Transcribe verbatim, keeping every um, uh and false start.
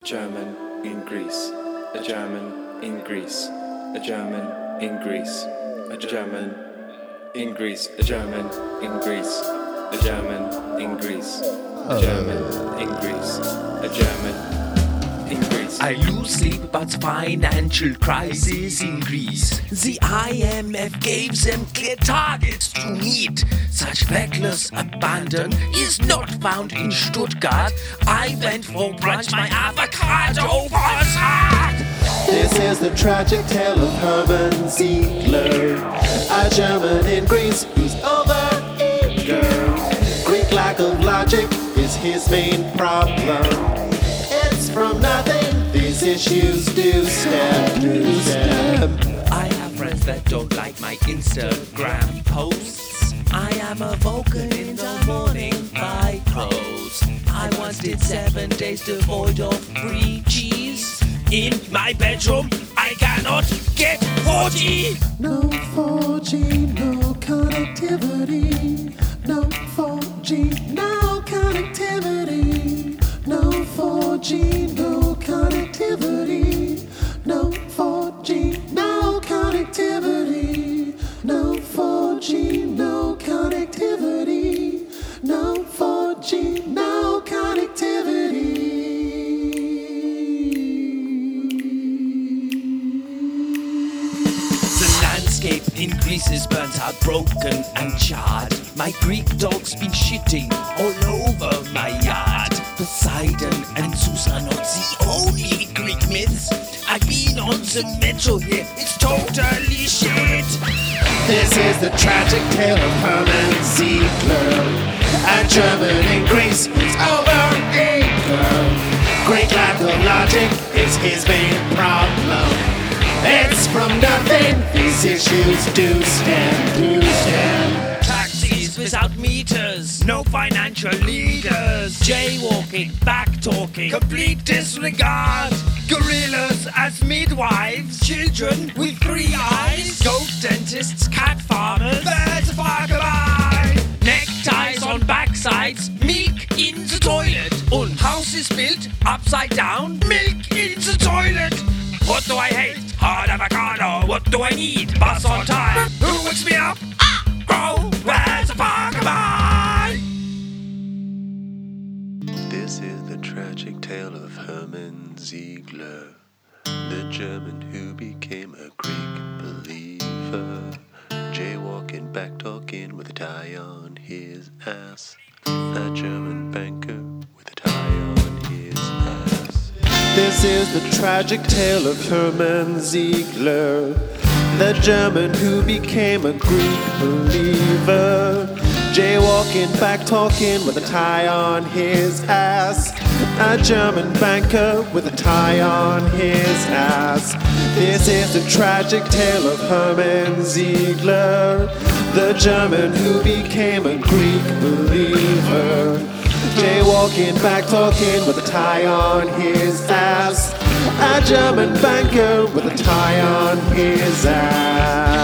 German in Greece, a German in Greece, a German in Greece, a German in Greece, a German in Greece, a German in Greece, a German in Greece, a German in Greece. I lose sleep about the financial crisis in Greece. The I M F gave them clear targets to meet. Such reckless abandon is not found in Stuttgart. I went for brunch, my avocado was hard. This is the tragic tale of Hermann Ziegler, a German in Greece who's over-eager. Greek lack of logic is his main problem. It's from nothing, these issues do stem, do stem. I have friends that don't like my Instagram posts. I am a vocal in the morning by prose. I once did seven days devoid of free cheese. In my bedroom, I cannot get four G. No four G, no connectivity. No four G, no connectivity. No four G, no connectivity. No four G, no connectivity. No four G, no connectivity. No four G, no connectivity. Landscape in Greece is burnt out, broken and charred. My Greek dog's been shitting all over my yard. Poseidon and Zeus are not the only Greek myths. I've been on the metro here, it's totally shit. This is the tragic tale of Hermann Ziegler, a German in Greece who's over-eager. Great lack of logic is his main problem. It's from nothing, these issues do stem, do stem. Taxis without meters, no financial leaders. Jaywalking, back-talking, complete disregard. Gorillas as midwives, children with three eyes. Goat dentists, cat farmers, birds of Bargabai. Neckties on backsides, milk in the toilet. Und houses built upside down, milk in the toilet. What do I hate? Hard avocado. What do I need? Bus on time. Who wakes me up? Ah! Grow. Where's the Bargabai? This is the tragic tale of Hermann Ziegler, the German who became a Greek believer. Jaywalking, back-talking with a tie on his ass. A German banker with a tie on his ass. This is the tragic tale of Hermann Ziegler, the German who became a Greek believer. Jaywalking, back-talking with a tie on his ass. A German banker with a tie on his ass. This is the tragic tale of Hermann Ziegler, the German who became a Greek believer. Jaywalking, back-talking with a tie on his ass. A German banker with a tie on his ass.